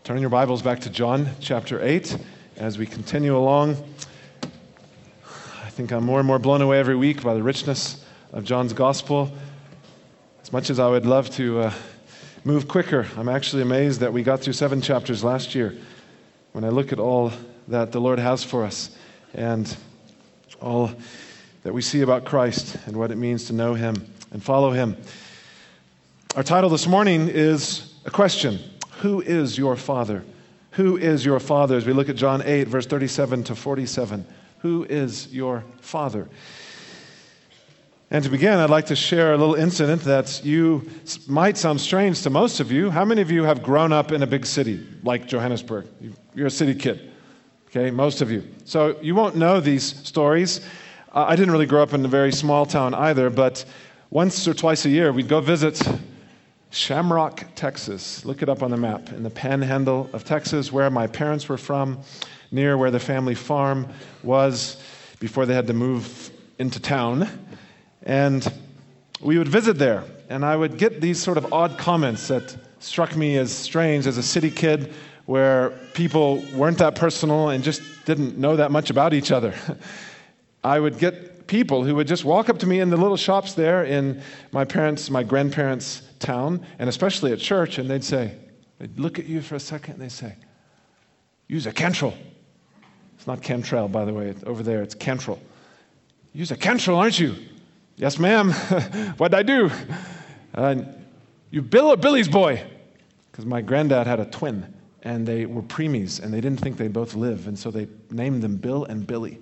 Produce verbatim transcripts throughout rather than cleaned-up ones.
Turn your Bibles back to John chapter eight as we continue along. I think I'm more and more blown away every week by the richness of John's gospel. As much as I would love to uh, move quicker, I'm actually amazed that we got through seven chapters last year when I look at all that the Lord has for us and all that we see about Christ and what it means to know Him and follow Him. Our title this morning is a question. Who is your Father? Who is your Father? As we look at John eight, verse thirty-seven to forty-seven. Who is your Father? And to begin, I'd like to share a little incident that you might sound strange to most of you. How many of you have grown up in a big city like Johannesburg? You're a city kid, okay? Most of you. So you won't know these stories. Uh, I didn't really grow up in a very small town either, but once or twice a year, we'd go visit Shamrock, Texas. Look it up on the map. In the panhandle of Texas, where my parents were from, near where the family farm was before they had to move into town. And we would visit there, and I would get these sort of odd comments that struck me as strange as a city kid, where people weren't that personal and just didn't know that much about each other. I would get people who would just walk up to me in the little shops there in my parents, my grandparents' town, and especially at church, and they'd say, they'd look at you for a second, and they'd say, use a Cantrell. It's not Cantrell, by the way. Over there, it's Cantrell. Use a Cantrell, aren't you? Yes, ma'am. What'd I do? Uh, you Bill or Billy's boy? Because my granddad had a twin, and they were preemies, and they didn't think they'd both live, and so they named them Bill and Billy.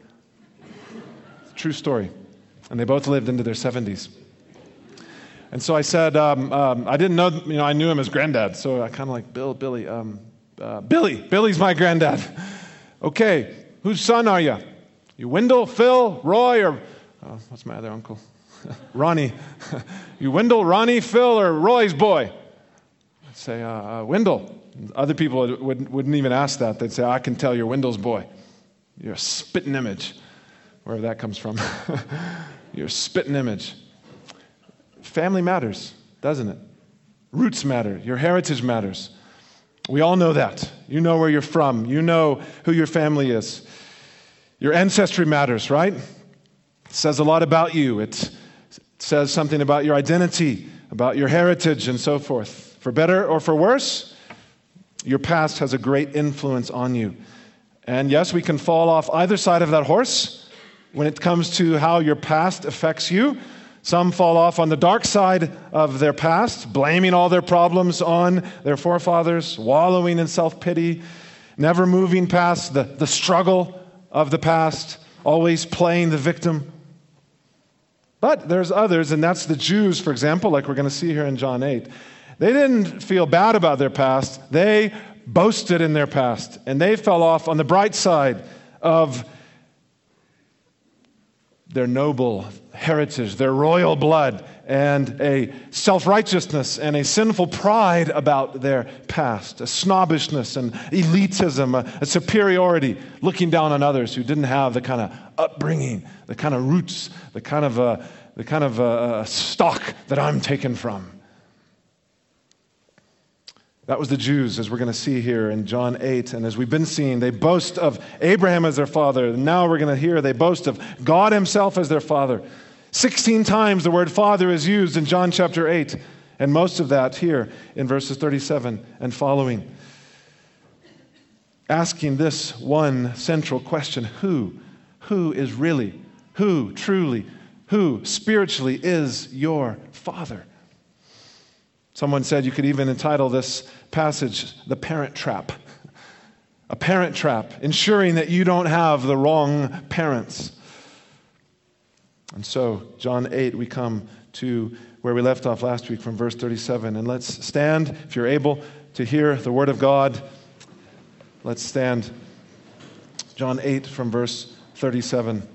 True story. And they both lived into their seventies. And so I said, um, um, I didn't know, you know, I knew him as granddad, so I kind of like, Bill, Billy, um, uh, Billy, Billy's my granddad. Okay, whose son are you? You Wendell, Phil, Roy, or, uh, what's my other uncle? Ronnie. You Wendell, Ronnie, Phil, or Roy's boy? I'd say, uh, uh, Wendell. Other people would, wouldn't even ask that. They'd say, I can tell you're Wendell's boy. You're a spitting image. Wherever that comes from. You're a spitting image. Family matters, doesn't it? Roots matter. Your heritage matters. We all know that. You know where you're from. You know who your family is. Your ancestry matters, right? It says a lot about you. It says something about your identity, about your heritage, and so forth. For better or for worse, your past has a great influence on you. And yes, we can fall off either side of that horse when it comes to how your past affects you. Some fall off on the dark side of their past, blaming all their problems on their forefathers, wallowing in self-pity, never moving past the, the struggle of the past, always playing the victim. But there's others, and that's the Jews, for example, like we're going to see here in John eight. They didn't feel bad about their past. They boasted in their past, and they fell off on the bright side of their noble heritage, their royal blood, and a self-righteousness and a sinful pride about their past, a snobbishness and elitism, a, a superiority, looking down on others who didn't have the kind of upbringing, the kind of roots, the kind of uh, the kind of uh, stock that I'm taken from. That was the Jews, as we're going to see here in John eight. And as we've been seeing, they boast of Abraham as their father. And now we're going to hear they boast of God Himself as their father. Sixteen times the word father is used in John chapter eight. And most of that here in verses thirty-seven and following. Asking this one central question: Who? Who is really, who truly, who spiritually is your Father? Someone said you could even entitle this passage, The Parent Trap. A parent trap, ensuring that you don't have the wrong parents. And so, John eight, we come to where we left off last week from verse thirty-seven. And let's stand, if you're able to hear the Word of God. Let's stand. John eight from verse thirty-seven.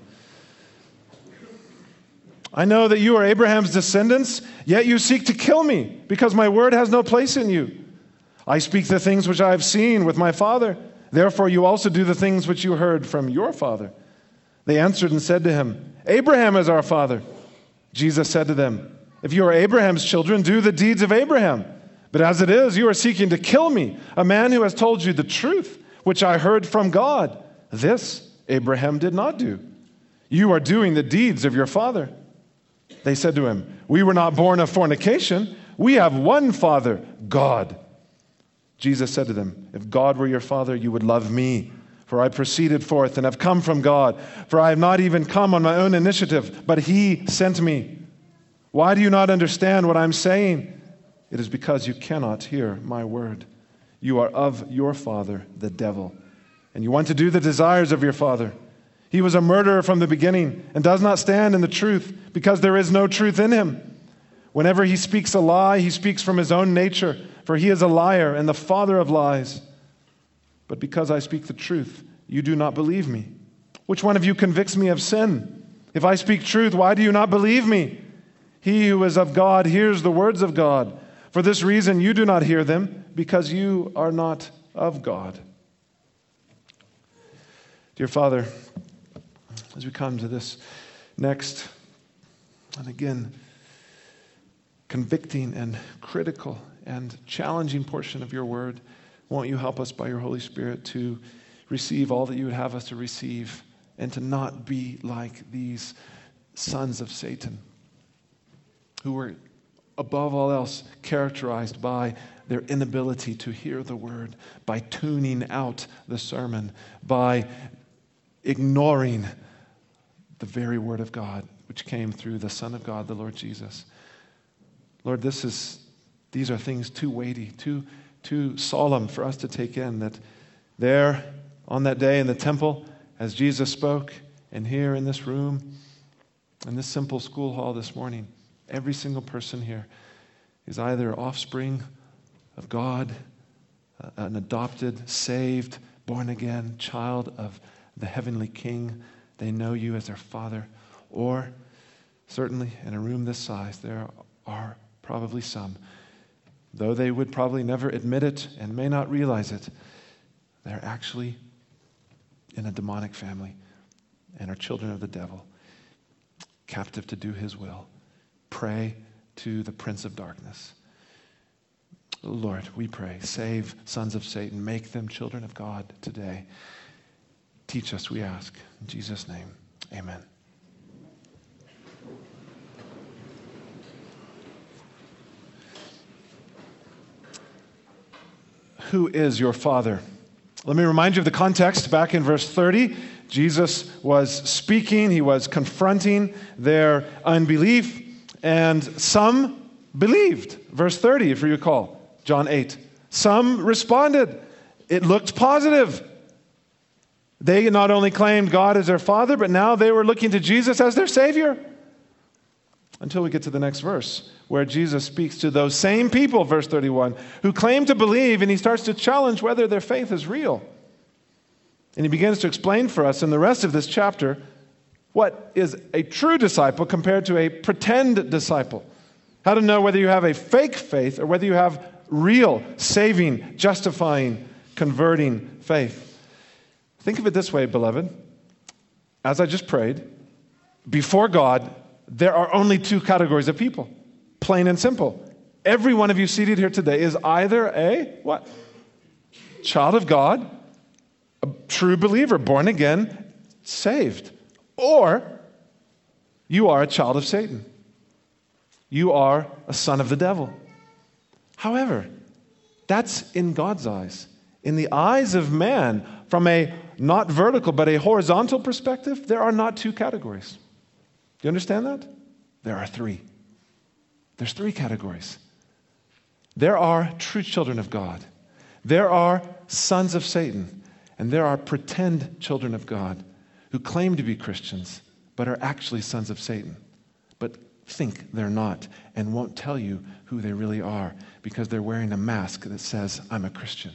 I know that you are Abraham's descendants, yet you seek to kill me, because my word has no place in you. I speak the things which I have seen with my father. Therefore you also do the things which you heard from your father. They answered and said to him, Abraham is our father. Jesus said to them, if you are Abraham's children, do the deeds of Abraham. But as it is, you are seeking to kill me, a man who has told you the truth, which I heard from God. This Abraham did not do. You are doing the deeds of your father." They said to him, "We were not born of fornication. We have one Father, God." Jesus said to them, "If God were your Father, you would love me. For I proceeded forth and have come from God. For I have not even come on my own initiative, but He sent me. Why do you not understand what I'm saying? It is because you cannot hear my word. You are of your father, the devil, and you want to do the desires of your father. He was a murderer from the beginning and does not stand in the truth, because there is no truth in him. Whenever he speaks a lie, he speaks from his own nature, for he is a liar and the father of lies. But because I speak the truth, you do not believe me. Which one of you convicts me of sin? If I speak truth, why do you not believe me? He who is of God hears the words of God. For this reason you do not hear them, because you are not of God." Dear Father, as we come to this next, and again, convicting and critical and challenging portion of your word, won't you help us by your Holy Spirit to receive all that you would have us to receive, and to not be like these sons of Satan, who were above all else characterized by their inability to hear the word, by tuning out the sermon, by ignoring the very word of God, which came through the Son of God, the Lord Jesus. Lord, this is these are things too weighty, too, too solemn for us to take in, that there on that day in the temple, as Jesus spoke, and here in this room, in this simple school hall this morning, every single person here is either offspring of God, an adopted, saved, born again child of the heavenly King. They know you as their Father. Or, certainly in a room this size, there are probably some, though they would probably never admit it and may not realize it, they're actually in a demonic family and are children of the devil, captive to do his will, prey to the prince of darkness. Lord, we pray, save sons of Satan, make them children of God today. Teach us, we ask. In Jesus' name, amen. Who is your Father? Let me remind you of the context. Back in verse thirty, Jesus was speaking, he was confronting their unbelief, and some believed. Verse thirty, if you recall, John eight. Some responded. It looked positive. They not only claimed God as their Father, but now they were looking to Jesus as their Savior. Until we get to the next verse, where Jesus speaks to those same people, verse thirty-one, who claim to believe, and he starts to challenge whether their faith is real. And he begins to explain for us in the rest of this chapter what is a true disciple compared to a pretend disciple. How to know whether you have a fake faith or whether you have real, saving, justifying, converting faith. Think of it this way, beloved. As I just prayed, before God, there are only two categories of people, plain and simple. Every one of you seated here today is either a, what? Child of God, a true believer, born again, saved. Or you are a child of Satan. You are a son of the devil. However, that's in God's eyes. In the eyes of man, from a not vertical but a horizontal perspective, there are not two categories. Do you understand that? There are three. There's three categories. There are true children of God. There are sons of Satan. And there are pretend children of God who claim to be Christians but are actually sons of Satan, but think they're not and won't tell you who they really are because they're wearing a mask that says, I'm a Christian.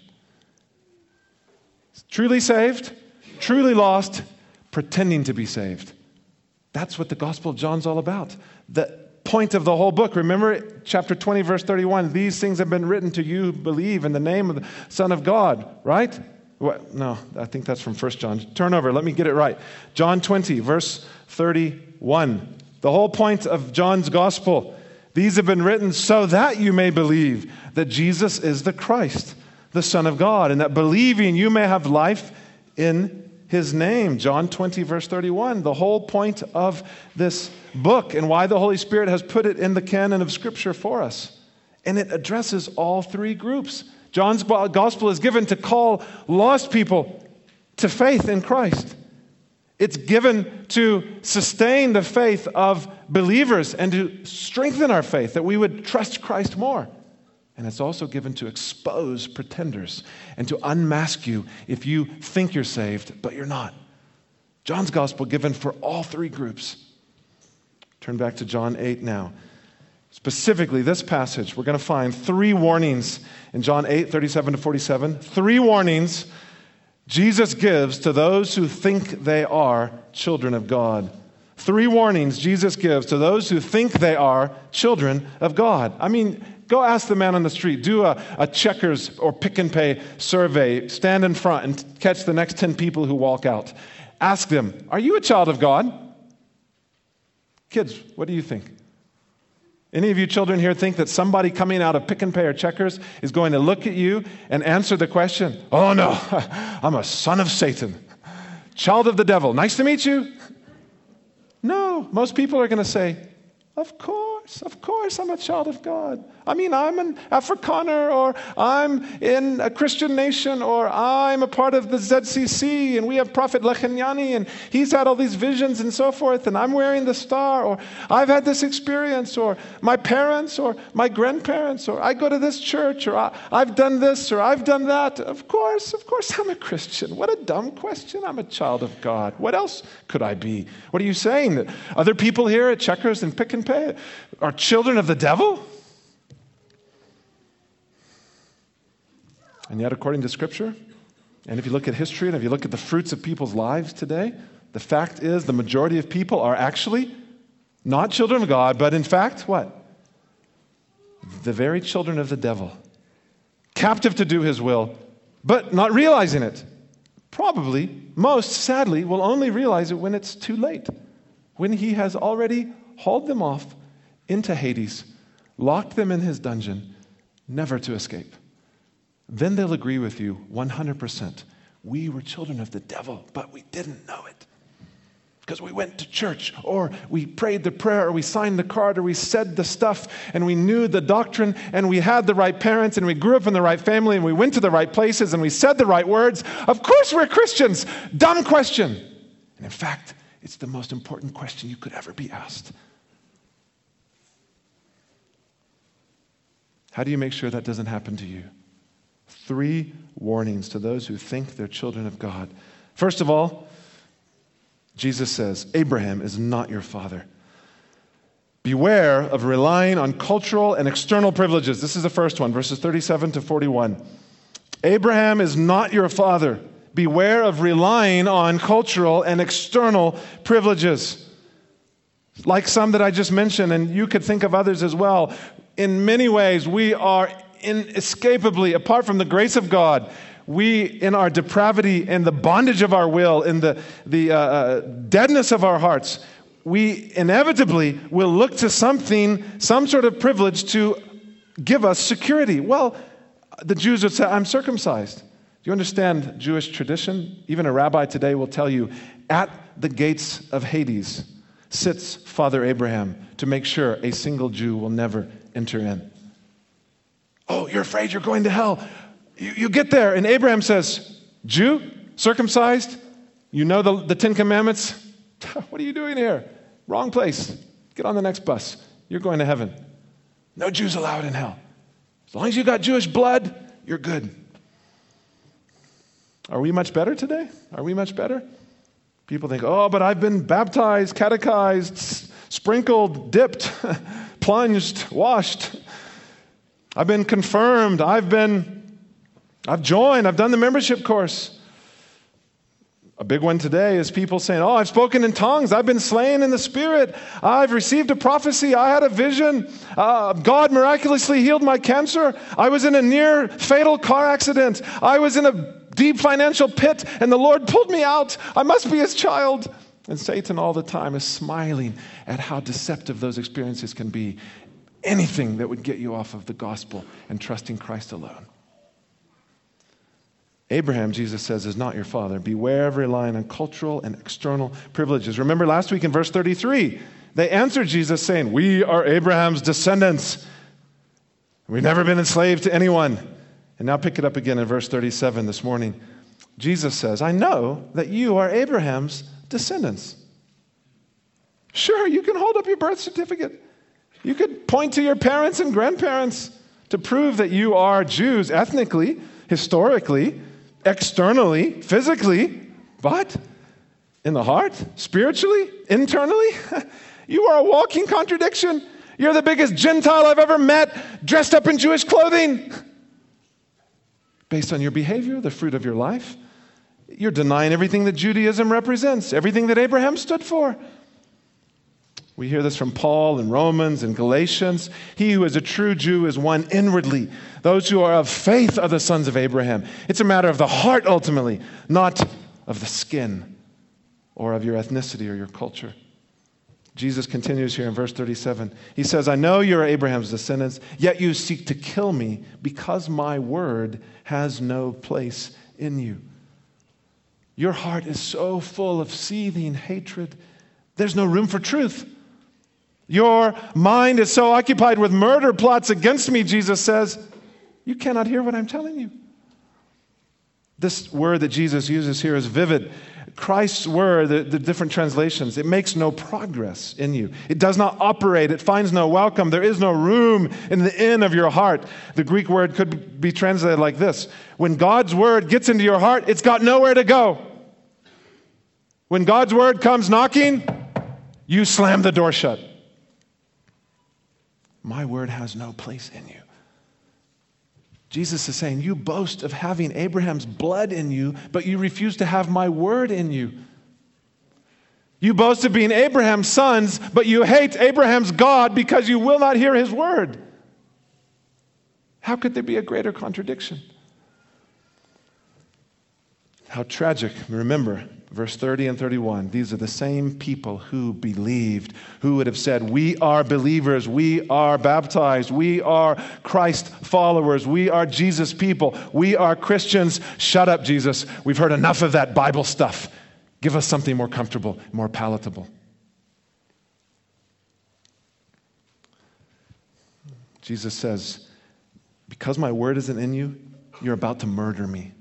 Truly saved, truly lost, pretending to be saved. That's what the Gospel of John's all about. The point of the whole book. Remember chapter twenty, verse thirty-one. These things have been written to you who believe in the name of the Son of God, right? What? No, I think that's from First John. Turn over. Let me get it right. John twenty, verse thirty-one. The whole point of John's Gospel, These have been written so that you may believe that Jesus is the Christ, the Son of God, and that believing you may have life in his name. John twenty, verse thirty-one, the whole point of this book and why the Holy Spirit has put it in the canon of Scripture for us. And it addresses all three groups. John's gospel is given to call lost people to faith in Christ. It's given to sustain the faith of believers and to strengthen our faith, that we would trust Christ more. And it's also given to expose pretenders and to unmask you if you think you're saved, but you're not. John's gospel given for all three groups. Turn back to John eight now. Specifically, this passage, we're going to find three warnings in John eight, thirty-seven to forty-seven. Three warnings Jesus gives to those who think they are children of God. Three warnings Jesus gives to those who think they are children of God. I mean, go ask the man on the street. Do a, a Checkers or Pick and Pay survey. Stand in front and catch the next ten people who walk out. Ask them, are you a child of God? Kids, what do you think? Any of you children here think that somebody coming out of Pick and Pay or Checkers is going to look at you and answer the question, oh no, I'm a son of Satan, child of the devil. Nice to meet you. No, most people are going to say, of course, of course I'm a child of God. I mean, I'm an Afrikaner, or I'm in a Christian nation, or I'm a part of the Z C C, and we have Prophet Lechenyani, and he's had all these visions and so forth, and I'm wearing the star, or I've had this experience, or my parents, or my grandparents, or I go to this church, or I, I've done this, or I've done that. Of course, of course I'm a Christian. What a dumb question. I'm a child of God. What else could I be? What are you saying? That other people here at Checkers and Pick and Pay are children of the devil? And yet, according to Scripture, and if you look at history, and if you look at the fruits of people's lives today, the fact is the majority of people are actually not children of God, but in fact, what? The very children of the devil. Captive to do his will, but not realizing it. Probably, most sadly, will only realize it when it's too late. When he has already hauled them off into Hades, locked them in his dungeon, never to escape. Then they'll agree with you one hundred percent. We were children of the devil, but we didn't know it. Because we went to church, or we prayed the prayer, or we signed the card, or we said the stuff, and we knew the doctrine, and we had the right parents, and we grew up in the right family, and we went to the right places, and we said the right words. Of course we're Christians. Dumb question. And in fact, it's the most important question you could ever be asked. How do you make sure that doesn't happen to you? Three warnings to those who think they're children of God. First of all, Jesus says, Abraham is not your father. Beware of relying on cultural and external privileges. This is the first one, verses thirty-seven to forty-one. Abraham is not your father. Beware of relying on cultural and external privileges. Like some that I just mentioned, and you could think of others as well. In many ways, we are inescapably, apart from the grace of God, we, in our depravity and the bondage of our will, in the, the uh, uh, deadness of our hearts, we inevitably will look to something, some sort of privilege to give us security. Well, the Jews would say, I'm circumcised. Do you understand Jewish tradition? Even a rabbi today will tell you, at the gates of Hades sits Father Abraham to make sure a single Jew will never enter in. Oh, you're afraid you're going to hell. You, you get there, and Abraham says, Jew, circumcised, you know the, the Ten Commandments? What are you doing here? Wrong place. Get on the next bus. You're going to heaven. No Jews allowed in hell. As long as you got Jewish blood, you're good. Are we much better today? Are we much better? People think, oh, but I've been baptized, catechized, sprinkled, dipped, plunged, washed. I've been confirmed. I've been, I've joined. I've done the membership course. A big one today is people saying, oh, I've spoken in tongues. I've been slain in the Spirit. I've received a prophecy. I had a vision. Uh, God miraculously healed my cancer. I was in a near fatal car accident. I was in a deep financial pit, and the Lord pulled me out. I must be his child. And Satan all the time is smiling at how deceptive those experiences can be. anything that would get you off of the gospel and trusting Christ alone. Abraham, Jesus says, is not your father. Beware of relying on cultural and external privileges. Remember last week in verse thirty-three, they answered Jesus saying, we are Abraham's descendants. We've never been enslaved to anyone. And now pick it up again in verse thirty-seven this morning. Jesus says, I know that you are Abraham's descendants. Sure, you can hold up your birth certificate. You could point to your parents and grandparents to prove that you are Jews ethnically, historically, externally, physically, but in the heart, spiritually, internally, you are a walking contradiction. You're the biggest Gentile I've ever met, dressed up in Jewish clothing. Based on your behavior, the fruit of your life, you're denying everything that Judaism represents, everything that Abraham stood for. We hear this from Paul in Romans and Galatians. He who is a true Jew is one inwardly. Those who are of faith are the sons of Abraham. It's a matter of the heart ultimately, not of the skin or of your ethnicity or your culture. Jesus continues here in verse thirty-seven. He says, I know you are Abraham's descendants, yet you seek to kill me because my word has no place in you. Your heart is so full of seething hatred. There's no room for truth. Your mind is so occupied with murder plots against me, Jesus says, you cannot hear what I'm telling you. This word that Jesus uses here is vivid. Christ's word, the, the different translations, it makes no progress in you. It does not operate. It finds no welcome. There is no room in the inn of your heart. The Greek word could be translated like this. When God's word gets into your heart, it's got nowhere to go. When God's word comes knocking, you slam the door shut. My word has no place in you. Jesus is saying, you boast of having Abraham's blood in you, but you refuse to have my word in you. You boast of being Abraham's sons, but you hate Abraham's God because you will not hear his word. How could there be a greater contradiction? How tragic. Remember, verse thirty and thirty-one, these are the same people who believed, who would have said, we are believers, we are baptized, we are Christ followers, we are Jesus people, we are Christians. Shut up, Jesus. We've heard enough of that Bible stuff. Give us something more comfortable, more palatable. Jesus says, because my word isn't in you, you're about to murder me.